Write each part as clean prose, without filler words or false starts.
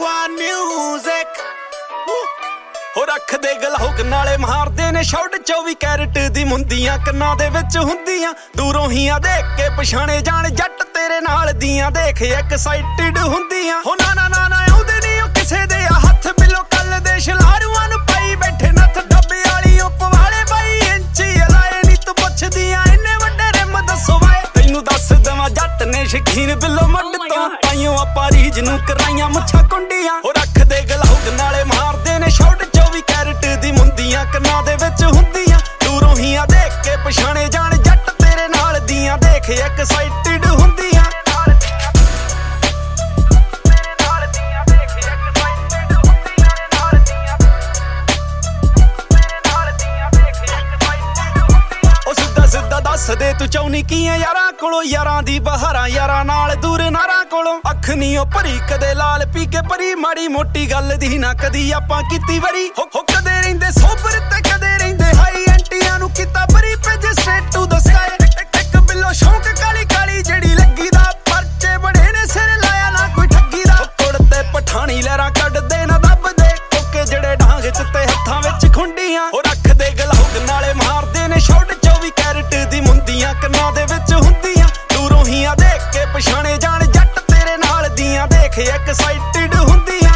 music ਹੋ ਰੱਖਦੇ ਗਲਹੌਕ ਨਾਲੇ ਮਾਰਦੇ ਨੇ ਸ਼ਾਟ 24 ਕੈਰਟ ਦੀ ਮੁੰਦੀਆਂ ਕੰਨਾਂ ਦੇ ਵਿੱਚ ਹੁੰਦੀਆਂ ਦੂਰੋਂ ਹੀ ਆ ਦੇਖ ਕੇ ਪਛਾਣੇ ਜਾਣ ਜੱਟ ਤੇਰੇ ਨਾਲ ਦੀਆਂ ਦੇਖ ਐਕਸਾਈਟਡ ਹੁੰਦੀਆਂ ਹੋ ਨਾ ਨਾ ਨਾ ਆਉਂਦੇ ਨਹੀਂ ਉਹ ਕਿਸੇ ਦੇ ਆ ਹੱਥ ਬਿਲੋ ਕੱਲ ਦੇ ਸ਼ਲਾਰੂਆਂ ਨੂੰ ਪਾਈ ਬੈਠੇ ਨੱਥ ਡੱਬੇ ਵਾਲੀ ਉੱਪ ਵਾਲੇ 22 ਇੰਚੀ ਲਾਏ ਨੀ ਤੂੰ ਪੁੱਛਦੀਆਂ ਇੰਨੇ ਵੱਡੇ ਰਿਮ ਦੱਸੋ ਵਾਏ ਤੈਨੂੰ ਦੱਸ ਦਵਾਂ ਜੱਟ ਨੇ ਸ਼ਕੀਨ ਬਿਲੋ ਮੁੱਢ ਤੋਂ ਪਾਈਓ ਆਪਾਂ ਰੀਜ ਨੂੰ ਕਰਾਈਆਂ ਮੁੱਛਾਂ ਕੁੰਡੀਆਂ ਹੋ ਰੱਖਦੇ ਗਲਹੌਕ ਨਾਲੇ ਮਾਰਦੇ ਨੇ ਸ਼ਾਟ 24 ਕੈਰਟ ਦੀ ਮੁੰਦੀਆਂ ਕੰਨਾਂ ਦੇ ਵਿੱਚ ਹੁੰਦੀਆਂ ਦੂਰੋਂ ਹੀ ਆ ਦੇਖ ਕੇ ਪਛਾਣੇ ਜਾਣ ਜੱਟ ਤੇਰੇ ਨਾਲ ਦੀਆਂ ਦੇਖ ਐਕਸਾਈਟਡ ਹੁੰਦੀਆਂ ਦੱਸਦੇ ਤੂੰ ਚਾਹੁੰਨੀ ਕੀ ਐ ਯਾਰਾਂ ਕੋਲੋਂ ਯਾਰਾਂ ਦੀ ਬਹਾਰਾਂ ਯਾਰਾਂ ਨਾਲ ਦੂਰ ਨਾਰਾਂ ਕੋਲੋਂ ਅੱਖ ਨੀ ਉਹ ਭਰੀ ਕਦੇ ਲਾਲ ਪੀ ਕੇ ਭਰੀ ਮਾੜੀ ਮੋਟੀ ਗੱਲ ਦੀ ਨਾ ਕਦੀ ਆਪਾਂ ਕੀਤੀ ਵਰੀ ਹੋ ਕਦੇ ਰਹਿੰਦੇ ਸੋਬਰ ਤੇ ਕਦੇ ਰਹਿੰਦੇ ਹਾਈ ਐਂਟੀਆਂ ਨੂੰ ਕੀਤਾ ਬਰੀ ਭੇਜ ਸਟ੍ਰੇਟ ਟੂ ਦ ਸਕਾਈ ਇੱਕ ਬਿੱਲੋ ਸ਼ੌਂਕ ਕਾਲੀ ਕਾਲੀ ਜਿਹੜੀ ਲੱਗੀ ਦਾ ਪਰਚੇ ਬੜੇ ਨੇ ਸਿਰ ਲਾਇਆ ਨਾ ਕੋਈ ਠੱਗੀ ਦਾ ਕੁੜ ਤੇ ਪਠਾਣੀ ਲਹਿਰਾਂ ਕੱਢਦੇ ਨਾ ਦੱਬਦੇ ਕੋਕੇ ਜਿਹੜੇ ਡਾਂਗ ਚ ਤੇ ਹੱਥਾਂ ਵਿੱਚ ਖੁੰਡੀਆਂ ਉਹ ਰੱਖਦੇ ਗਲਹੌਕ ਨਾਲੇ ਮਾਰਦੇ ਨੇ ਸ਼ਾਟ 24 ਕੈਰਟ ਦੀ ਮੁੰਦੀਆਂ ਕੰਨਾਂ ਦੇ ਵਿੱਚ ਹੁੰਦੀਆਂ ਦੂਰੋਂ ਹੀ ਆ ਦੇਖ ਕੇ ਪਛਾਣੇ ਜਾਣ ਜੱਟ ਤੇਰੇ ਨਾਲ ਦੀਆਂ ਦੇਖ ਐਕਸਾਈਟਡ ਹੁੰਦੀਆਂ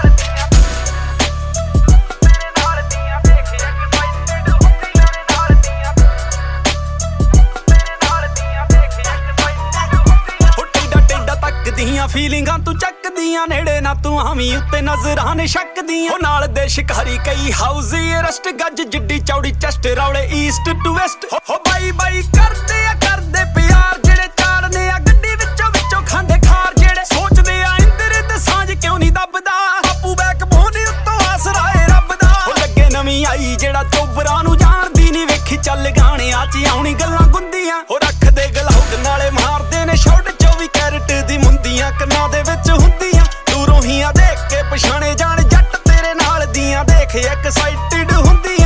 ਫੀਲਿੰਗਾਂ ਤੂੰ ਚੱਕਦੀਆਂ ਨੇੜੇ ਨਾ ਤੂੰ ਆਵੀਂ ਉੱਤੇ ਨਜ਼ਰਾਂ ਨੇ ਸ਼ੱਕਦੀਆਂ ਉਹ ਨਾਲ ਦੇ ਸ਼ਿਕਾਰੀ ਕਈ ਹਾਊਜ਼ੀ ਅਰੈਸਟ ਗੱਜ ਜਿੱਡੀ ਚੌੜੀ ਚੈਸਟ ਰੌਲੇ ਈਸਟ ਟੂ ਵੈਸਟ ਹੋ ਬਾਈ ਬਾਈ ਕਰਦੇ ਪਿਆਰ ਜਿਹੜੇ ਚਾੜਨੇ ਆ ਗੱਡੀ ਵਿੱਚੋਂ ਖਾਂਦੇ ਖਾਰ ਜਿਹੜੇ ਸੋਚਦੇ ਆ ਇੰਦਰ ਤੇ ਸਾਂਝ ਕਿਉਂ ਨਹੀਂ ਦੱਬਦਾ ਆਪੂ ਬੈਕ ਬੋਨੀ ਉੱਤੋਂ ਆਸਰਾ ਏ ਰੱਬ ਦਾ ਉਹ ਲੱਗੇ ਨਵੀਂ ਆਈ ਜਿਹੜਾ ਚੋਬਰਾਂ ਨੂੰ ਜਾਣਦੀ ਨਹੀਂ ਵੇਖੀ ਚੱਲ ਗਾਣਿਆਂ 'ਚ ਆਉਣੀ ਗੱਲਾਂ ਗੁੰਦੀਆਂ ਉਹ ਰੱਖਦੇ ਗਲਹੌਕ ਨਾਲੇ ਮਾਰਦੇ ਨੇ ਸ਼ਾਟ 24 ਕੈਰਟ ਦੀ ਮੁੰਦੀਆਂ ਕੰਨਾਂ ਦੇ ਵਿੱਚ ਹੁੰਦੀਆਂ ਦੂਰੋਂ ਹੀ ਆ ਦੇਖ ਕੇ ਪਛਾਣੇ ਜਾਣ ਜੱਟ ਤੇਰੇ ਨਾਲ ਦੀਆਂ ਦੇਖ ਐਕਸਾਈਟਡ ਹੁੰਦੀਆਂ